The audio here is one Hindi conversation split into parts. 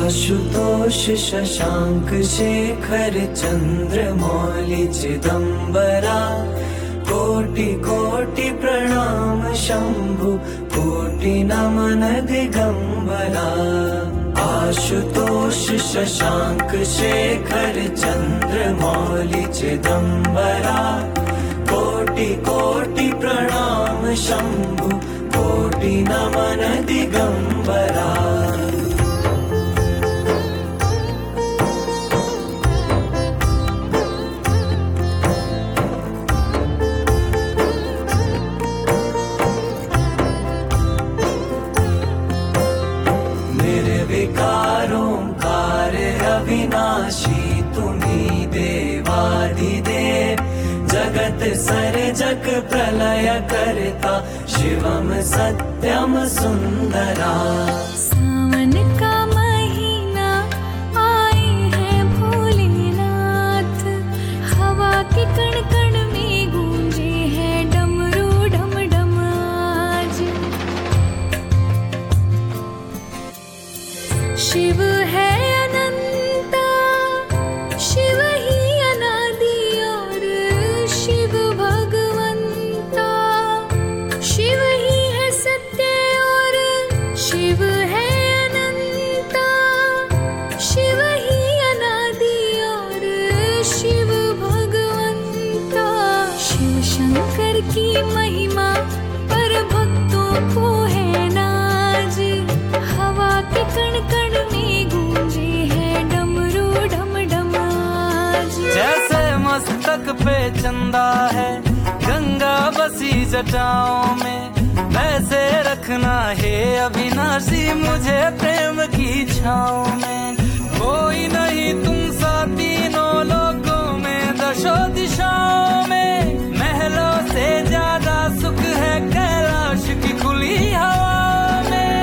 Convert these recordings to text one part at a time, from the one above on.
आशुतोष शशांक शेखर चंद्रमौली चिदंबरा कोटि कोटि प्रणाम शंभु कोटि नमन दिगंबरा। आशुतोष शशांक शेखर चंद्रमौली चिदंबरा कोटि कोटि प्रणाम शंभु कोटि नमन दिगंबरा। निर्विकारों कार्य अविनाशी तुम्ही देवादिदेव जगत सर्जक प्रलय करता शिवम सत्यम सुंदरा। सावन का महीना आए हैं भोलेनाथ हवा के कण कण में गूंजे हैं डमरू डम डम आज। शिव है अनंता शिव ही अनादि और शिव भगवंता शिव ही है सत्य और शिव है अनंता शिव ही अनादि और शिव भगवंता। शिव शंकर की महिमा पर भक्तों को है नाज हवा के कण कण में गूंजे हैं डमरू ढम ढम आज। जैसे मस्तक पे चंदा है गंगा बसी जटाओं में वैसे रखना है अविनाशी मुझे प्रेम की छाओं में। कोई नहीं तुम सा तीनों लोगों में दशों दिशाओं में महलों से ज्यादा सुख है कैलाश की खुली हवा में।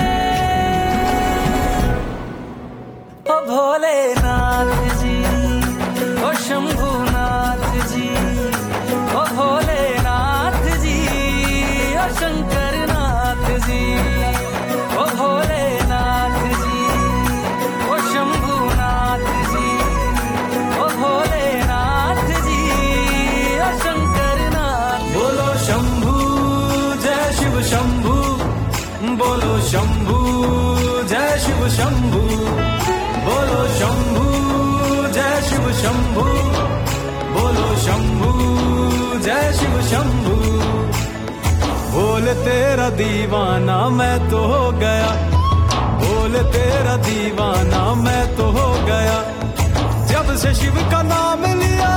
ओ भोलेनाथ जी ओ शंभुनाथ जी ओ भोलेनाथ जी ओ शंकरनाथ जी ओ भोलेनाथ जी ओ शंभुनाथ जी ओ भोलेनाथ जी ओ शंकरनाथ। बोलो शंभु जय शिव शंभु बोलो शंभु जय शिव शंभु बोलो शंभु जय शिव शंभु बोलो शंभु जय शिव शंभु। बोल तेरा दीवाना मैं तो हो गया बोल तेरा दीवाना मैं तो हो गया जब से शिव का नाम लिया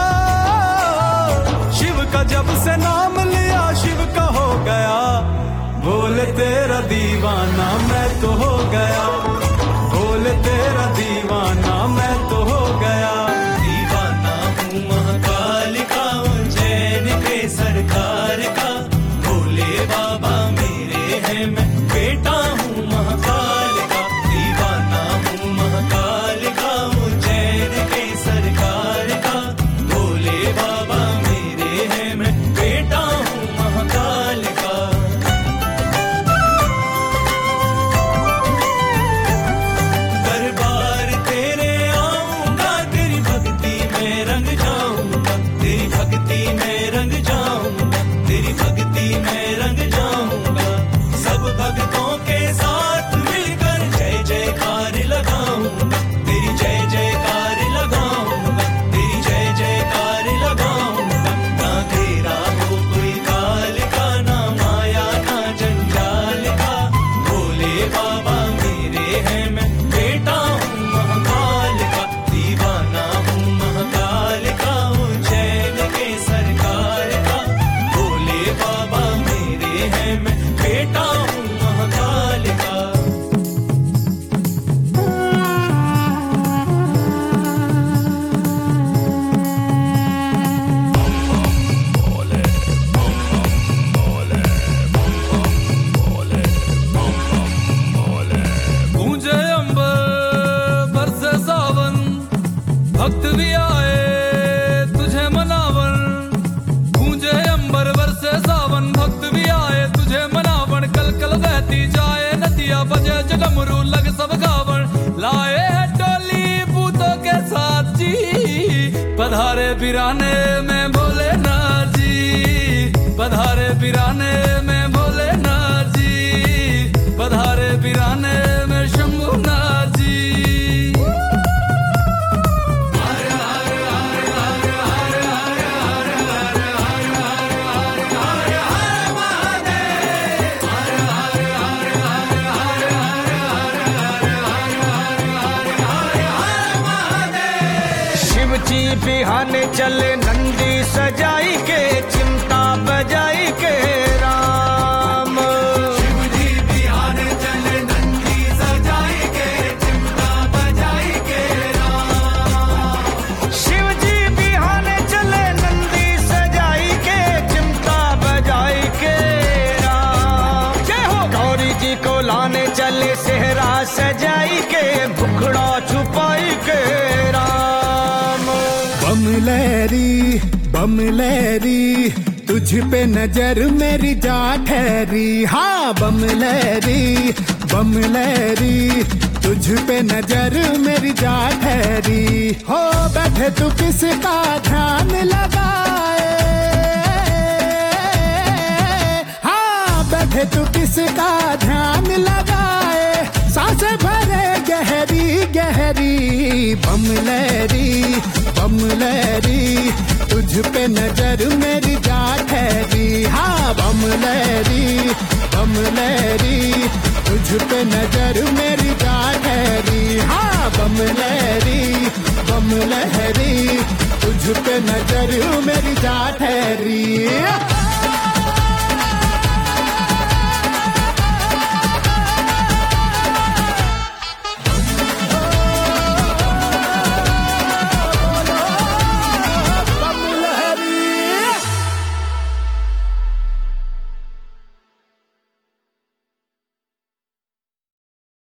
शिव का जब से नाम लिया शिव का हो गया। बोल तेरा दीवाना मैं तो हो गया बोल तेरा दीवाना मैं तो हो गया। दीवाना हूँ महाकाल का उज्जैन के सरकार का भोले बाबा मेरे हैं मैं बेटा हूँ महाकाल का। दीवाना हूँ महाकाल का उज्जैन के सरकार का भोले बाबा मेरे हैं मैं बेटा हूँ महाकाल का। दरबार तेरे आऊंगा तेरी भक्ति में रंग जाऊंगा तेरी भक्ति में रंग जाऊंगा तेरी भक्ति में रंग जाऊंगा। सब भक्तों के साथ मिलकर जय जयकार लगाऊंगा तेरी जय जयकार लगाऊंगा तेरी जय जयकार लगाऊंगा। ना तेरा हो कोई काल का ना माया ना जंजाल का भोले बाबा मेरे हैं मैं बेटा हूँ महाकाल का। दीवाना हूँ महाकाल का उज्जैन के सरकार का भोले बाबा मेरे हैं मैं बेटा हूँ महाकाल का। गूंजे अंबर बरसे सावन भक्त भी आए तुझे मनावन। गूंजे अंबर बरसे सावन भक्त भी आए तुझे मनावन। कल कल बहती जाए नदिया बजे डमरू लग सब गावन लाए पधारे बिराने में भोलेनाथ जी, पधारे बिराने में भोलेनाथ जी, पधारे बिराने में शंभुनाथ जी। शिवजी बिहाने चले नंदी सजाई के, चिमटा बजाई के राम। शिवजी बिहाने चले नंदी सजाई के, चिमटा बजाई के राम। शिवजी बिहाने चले नंदी सजाई के, चिमटा बजाई के राम। जय हो। गौरी जी को लाने चले सेहरा सजाई के, मुखड़ा छुपाई के राम। बमलैरी बमलैरी तुझ पे नजर मेरी जा ठहरी, हाँ बमलैरी बमलैरी तुझ पे नजर मेरी जा ठहरी। हो बैठे तू किसका ध्यान लगाए, हाँ बैठे तू किसका ध्यान लगाए, सांसें भरे गहरी गहरी। बमलैरी बमलैरी तुझ पे नजर मेरी जा ठहरी, हाँ बमलैरी बमलैरी तुझ पे नजर मेरी जा ठहरी, हाँ बमलैरी बमलैरी तुझ पे नजर मेरी जा ठहरी।